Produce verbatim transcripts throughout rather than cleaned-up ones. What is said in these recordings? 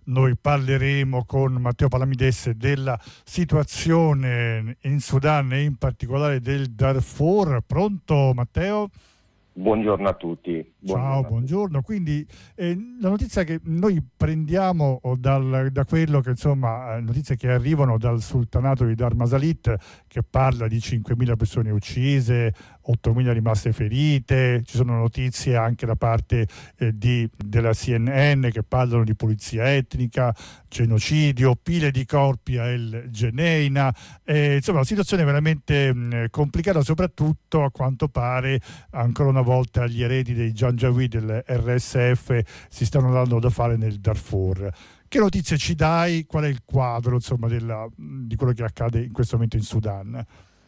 noi parleremo con Matteo Palamidesse della situazione in Sudan e in particolare del Darfur. Pronto Matteo? Buongiorno a tutti. Buongiorno Ciao, buongiorno. Quindi eh, la notizia che noi prendiamo dal, da quello che insomma notizie che arrivano dal sultanato di Dar Masalit, che parla di cinquemila persone uccise, ottomila rimaste ferite. Ci sono notizie anche da parte eh, di, della C N N che parlano di pulizia etnica, genocidio, pile di corpi a El Geneina. Eh, insomma, una situazione veramente mh, complicata, soprattutto a quanto pare ancora una volta gli eredi dei Janjaweed del R S F si stanno dando da fare nel Darfur. Che notizie ci dai? Qual è il quadro, insomma, della, di quello che accade in questo momento in Sudan?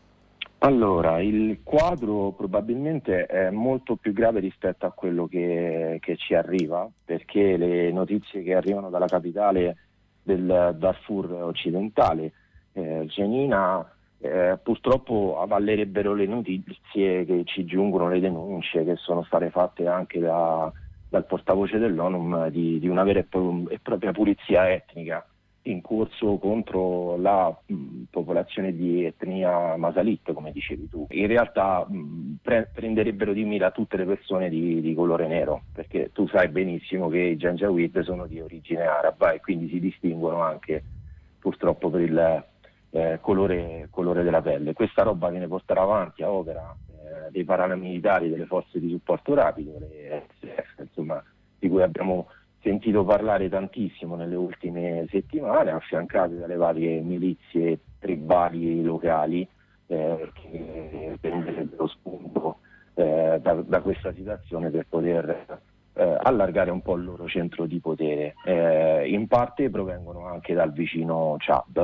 Allora, il quadro probabilmente è molto più grave rispetto a quello che, che ci arriva, perché le notizie che arrivano dalla capitale del Darfur occidentale, eh, Jenin, eh, purtroppo avallerebbero le notizie che ci giungono, le denunce che sono state fatte anche da, dal portavoce dell'ONU di, di una vera e, pro- e propria pulizia etnica in corso contro la mh, popolazione di etnia Masalit, come dicevi tu. In realtà mh, pre- prenderebbero di mira tutte le persone di, di colore nero, perché tu sai benissimo che i Janjaweed sono di origine araba e quindi si distinguono anche purtroppo per il eh, colore, colore della pelle. Questa roba viene portata avanti a opera eh, dei paramilitari delle forze di supporto rapido, le S F, insomma, di cui abbiamo sentito parlare tantissimo nelle ultime settimane, affiancate dalle varie milizie tribali locali eh, che prenderebbero spunto eh, da, da questa situazione per poter eh, allargare un po' il loro centro di potere. Eh, in parte provengono anche dal vicino Chad.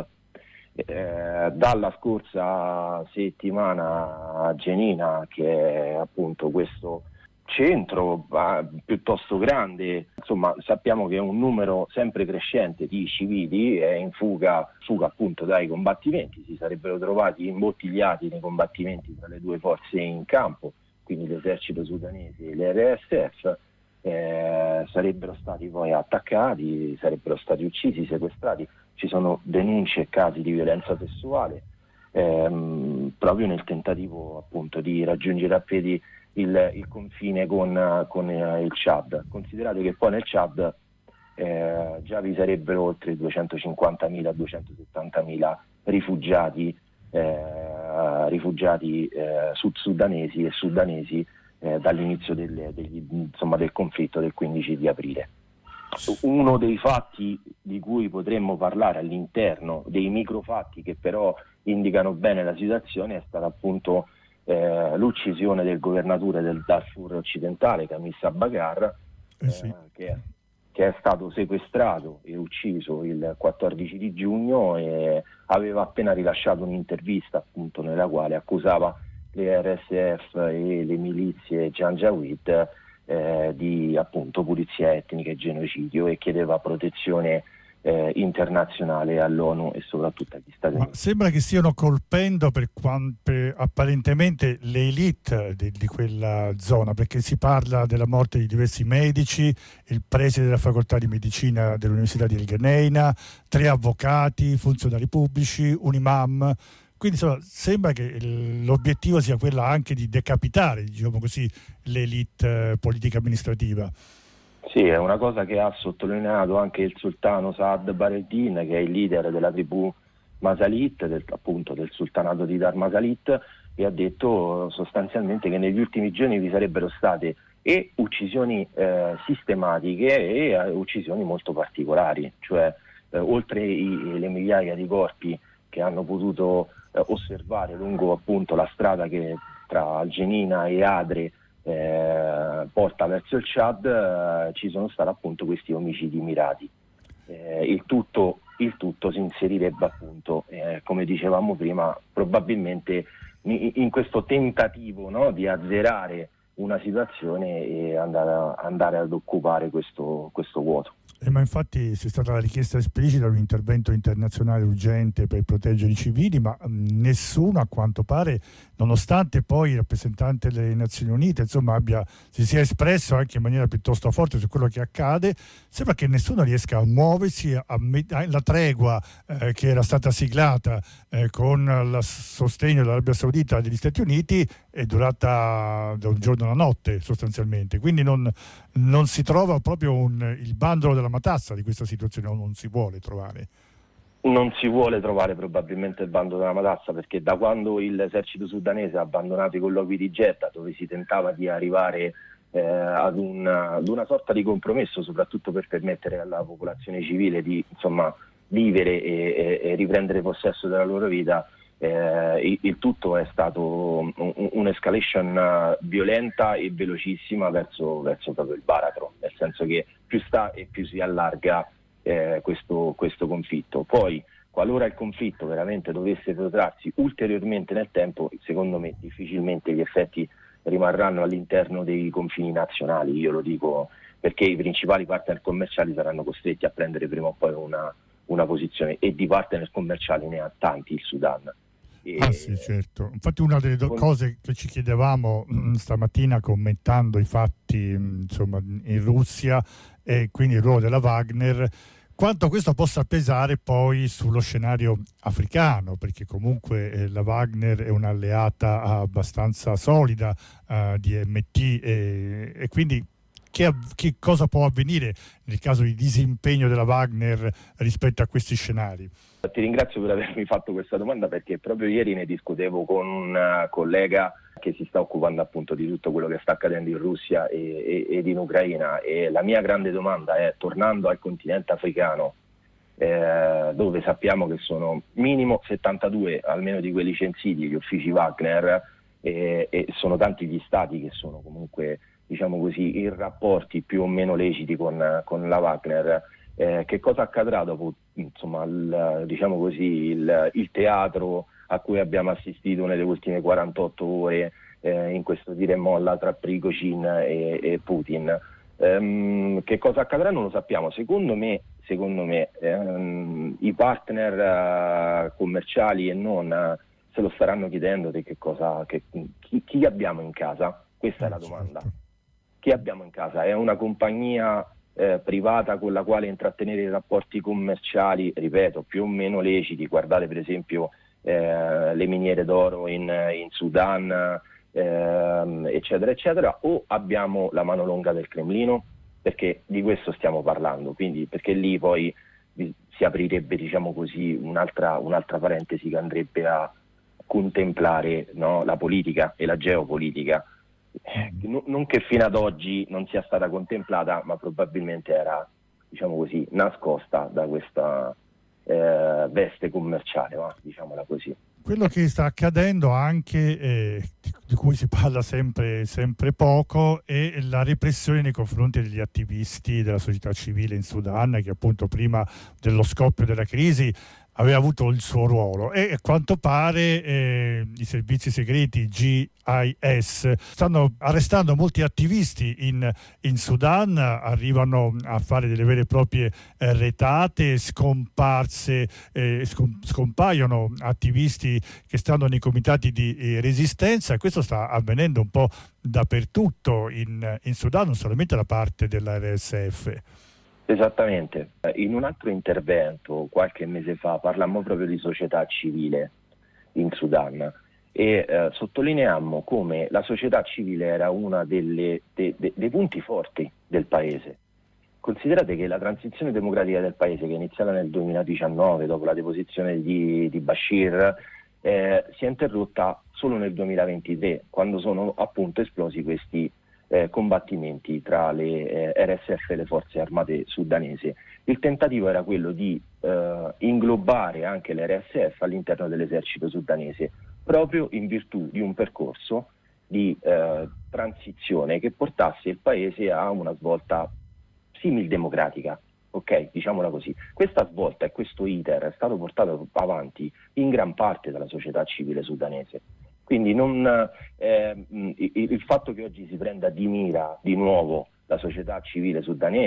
Eh, dalla scorsa settimana a Jenin, che è appunto questo centro uh, piuttosto grande, insomma sappiamo che è un numero sempre crescente di civili è in fuga, fuga appunto dai combattimenti, si sarebbero trovati imbottigliati nei combattimenti tra le due forze in campo, quindi l'esercito sudanese e l'R S F, eh, sarebbero stati poi attaccati, sarebbero stati uccisi, sequestrati. Ci sono denunce e casi di violenza sessuale ehm, proprio nel tentativo appunto di raggiungere a piedi Il, il confine con, con eh, il Chad. Considerate che poi nel Chad eh, già vi sarebbero oltre duecentocinquantamila duecentosettantamila rifugiati eh, rifugiati eh, sud-sudanesi e sudanesi eh, dall'inizio del, degli, insomma, del conflitto del quindici di aprile. Uno dei fatti di cui potremmo parlare all'interno dei microfatti che però indicano bene la situazione è stata appunto Eh, l'uccisione del governatore del Darfur occidentale, Kamis Abagar, eh sì. eh, che, che è stato sequestrato e ucciso il quattordici di giugno e aveva appena rilasciato un'intervista appunto nella quale accusava le R S F e le milizie Janjaweed eh, di appunto pulizia etnica e genocidio e chiedeva protezione Eh, internazionale all'ONU e soprattutto agli Stati Ma Uniti. sembra che stiano colpendo per, per apparentemente le elite di, di quella zona, perché si parla della morte di diversi medici, il preside della facoltà di medicina dell'Università di El Geneina, tre avvocati, funzionari pubblici, un imam. Quindi insomma, sembra che l'obiettivo sia quello anche di decapitare, diciamo così, l'elite eh, politica amministrativa. Sì, è una cosa che ha sottolineato anche il sultano Saad Bareddin, che è il leader della tribù Masalit, del, appunto del sultanato di Dar Masalit, e ha detto sostanzialmente che negli ultimi giorni vi sarebbero state e uccisioni eh, sistematiche e eh, uccisioni molto particolari, cioè eh, oltre i, le migliaia di corpi che hanno potuto eh, osservare lungo appunto la strada che tra Algenina e Adre Eh, porta verso il Chad, eh, ci sono stati appunto questi omicidi mirati. Eh, il, tutto, il tutto si inserirebbe appunto, eh, come dicevamo prima, probabilmente in, in questo tentativo, no, di azzerare una situazione e andare, a, andare ad occupare questo, questo vuoto. Eh, ma infatti c'è stata la richiesta esplicita di un intervento internazionale urgente per proteggere i civili, ma mh, nessuno a quanto pare, nonostante poi il rappresentante delle Nazioni Unite insomma abbia, si sia espresso anche in maniera piuttosto forte su quello che accade, sembra che nessuno riesca a muoversi a, a, la tregua eh, che era stata siglata eh, con il sostegno dell'Arabia Saudita e degli Stati Uniti è durata da un giorno alla notte sostanzialmente, quindi non, non si trova proprio un, il bandolo della matassa di questa situazione, non si vuole trovare. Non si vuole trovare probabilmente il bando della matassa, perché da quando l'esercito sudanese ha abbandonato i colloqui di Jeddah, dove si tentava di arrivare eh, ad, una, ad una sorta di compromesso, soprattutto per permettere alla popolazione civile di insomma vivere e, e, e riprendere possesso della loro vita, eh, il, il tutto è stato un, un'escalation violenta e velocissima verso, verso proprio il baratro, nel senso che più sta e più si allarga Eh, questo, questo conflitto. Poi, qualora il conflitto veramente dovesse protrarsi ulteriormente nel tempo, secondo me difficilmente gli effetti rimarranno all'interno dei confini nazionali, io lo dico perché i principali partner commerciali saranno costretti a prendere prima o poi una, una posizione, e di partner commerciali ne ha tanti il Sudan. E ah sì, certo. Infatti una delle do- con... cose che ci chiedevamo mh, stamattina commentando i fatti mh, insomma in Russia e quindi il ruolo della Wagner, quanto questo possa pesare poi sullo scenario africano, perché comunque eh, la Wagner è un'alleata abbastanza solida eh, di M T e, e quindi che, che cosa può avvenire nel caso di disimpegno della Wagner rispetto a questi scenari? Ti ringrazio per avermi fatto questa domanda, perché proprio ieri ne discutevo con un collega che si sta occupando appunto di tutto quello che sta accadendo in Russia e, e, ed in Ucraina, e la mia grande domanda è, tornando al continente africano, eh, dove sappiamo che sono minimo settantadue, almeno di quelli censiti, gli uffici Wagner, e, e sono tanti gli stati che sono comunque, diciamo così, in rapporti più o meno leciti con, con la Wagner. Eh, che cosa accadrà dopo insomma, il, diciamo così, il, il teatro a cui abbiamo assistito nelle ultime quarantotto ore eh, in questo dire e molla tra Prigozhin e, e Putin? Ehm, che cosa accadrà non lo sappiamo. Secondo me, secondo me ehm, i partner uh, commerciali e non uh, se lo staranno chiedendo di che cosa, che, chi, chi abbiamo in casa? Questa è la domanda. Chi abbiamo in casa? È una compagnia Eh, privata con la quale intrattenere i rapporti commerciali, ripeto, più o meno leciti? Guardate per esempio eh, le miniere d'oro in, in Sudan, eh, eccetera, eccetera, o abbiamo la mano lunga del Cremlino? Perché di questo stiamo parlando, quindi perché lì poi si aprirebbe, diciamo così, un'altra, un'altra parentesi che andrebbe a contemplare, no, la politica e la geopolitica. Non che fino ad oggi non sia stata contemplata, ma probabilmente era, diciamo così, nascosta da questa eh, veste commerciale, no? Diciamola così. Quello che sta accadendo anche, eh, di, di cui si parla sempre, sempre poco, è la repressione nei confronti degli attivisti della società civile in Sudan, che appunto prima dello scoppio della crisi aveva avuto il suo ruolo, e a quanto pare eh, i servizi segreti G I S stanno arrestando molti attivisti in, in Sudan, arrivano a fare delle vere e proprie eh, retate, scomparse, eh, scom- scompaiono attivisti che stanno nei comitati di eh, resistenza, e questo sta avvenendo un po' dappertutto in, in Sudan, non solamente da parte dell'R S F. Esattamente. In un altro intervento qualche mese fa parlammo proprio di società civile in Sudan e eh, sottolineammo come la società civile era uno de, de, dei punti forti del paese. Considerate che la transizione democratica del paese, che è iniziata nel duemiladiciannove dopo la deposizione di, di Bashir, eh, si è interrotta solo nel duemilaventitré, quando sono appunto esplosi questi Eh, combattimenti tra le eh, R S F e le forze armate sudanesi. Il tentativo era quello di eh, inglobare anche le R S F all'interno dell'esercito sudanese, proprio in virtù di un percorso di eh, transizione che portasse il paese a una svolta simil democratica. Ok, diciamola così. Questa svolta e questo iter è stato portato avanti in gran parte dalla società civile sudanese. Quindi non, eh, il, il fatto che oggi si prenda di mira di nuovo la società civile sudanese,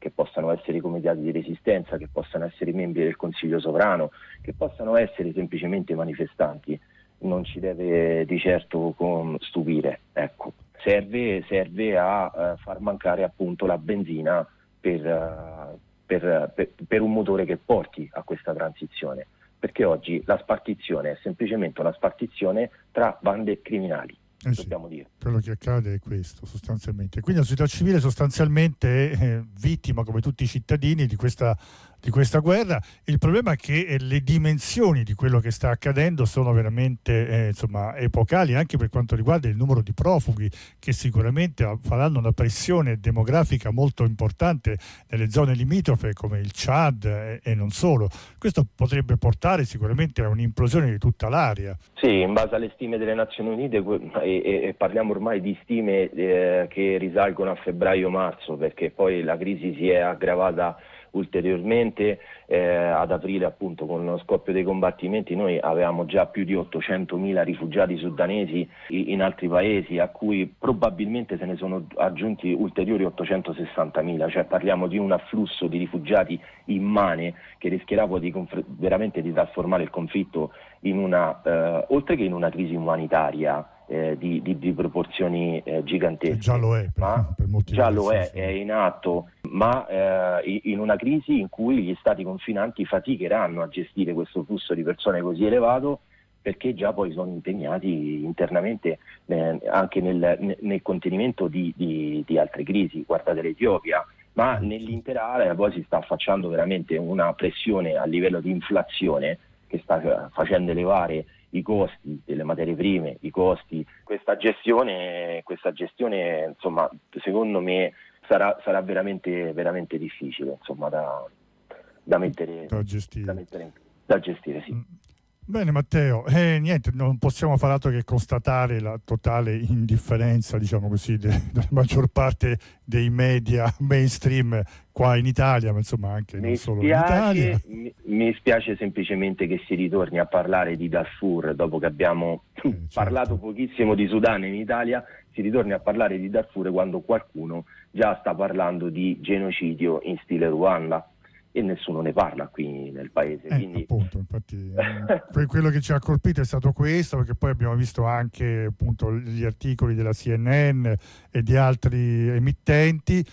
che possano essere i comitati di resistenza, che possano essere i membri del Consiglio sovrano, che possano essere semplicemente manifestanti, non ci deve di certo con stupire. Ecco, serve, serve a uh, far mancare appunto la benzina per, uh, per, per, per un motore che porti a questa transizione, perché oggi la spartizione è semplicemente una spartizione tra bande criminali. Eh sì, dobbiamo dire. Quello che accade è questo sostanzialmente. Quindi la società civile sostanzialmente è eh, vittima, come tutti i cittadini, di questa, di questa guerra. Il problema è che eh, le dimensioni di quello che sta accadendo sono veramente eh, insomma, epocali, anche per quanto riguarda il numero di profughi, che sicuramente faranno una pressione demografica molto importante nelle zone limitrofe come il Chad eh, e non solo. Questo potrebbe portare sicuramente a un'implosione di tutta l'area. Sì, in base alle stime delle Nazioni Unite, e, e parliamo ormai di stime eh, che risalgono a febbraio-marzo, perché poi la crisi si è aggravata ulteriormente eh, ad aprile, appunto, con lo scoppio dei combattimenti. Noi avevamo già più di ottocentomila rifugiati sudanesi in altri paesi, a cui probabilmente se ne sono aggiunti ulteriori ottocentosessantamila, cioè parliamo di un afflusso di rifugiati immane che rischierà poi di conf- veramente di trasformare il conflitto in una, eh, oltre che in una crisi umanitaria, Eh, di, di, di proporzioni eh, gigantesche. Già lo è, per, ma per molti già lo è, è in atto, ma eh, in una crisi in cui gli stati confinanti faticheranno a gestire questo flusso di persone così elevato, perché già poi sono impegnati internamente eh, anche nel, nel contenimento di, di, di altre crisi. Guardate l'Etiopia, ma nell'intera area poi si sta affacciando veramente una pressione a livello di inflazione che sta facendo elevare i costi delle materie prime, i costi. Questa gestione, questa gestione, insomma, secondo me sarà, sarà veramente, veramente difficile, insomma, da, da mettere, da gestire. Da, mettere in, da gestire, sì. Bene Matteo, eh, niente, non possiamo far altro che constatare la totale indifferenza, diciamo così, de- della maggior parte dei media mainstream qua in Italia, ma insomma anche mi non solo spiace, in Italia. Mi, mi spiace semplicemente che si ritorni a parlare di Darfur dopo che abbiamo eh, certo. parlato pochissimo di Sudan in Italia, si ritorni a parlare di Darfur quando qualcuno già sta parlando di genocidio in stile Ruanda. E nessuno ne parla qui nel paese. Eh, quindi... appunto, infatti, eh, quello che ci ha colpito è stato questo, perché poi abbiamo visto anche appunto gli articoli della C N N e di altri emittenti,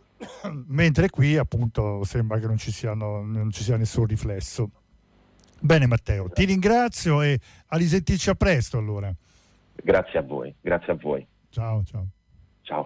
mentre qui appunto sembra che non ci siano, non ci sia nessun riflesso. Bene Matteo, esatto. Ti ringrazio e a risentirci a presto allora. Grazie a voi, grazie a voi. Ciao, ciao.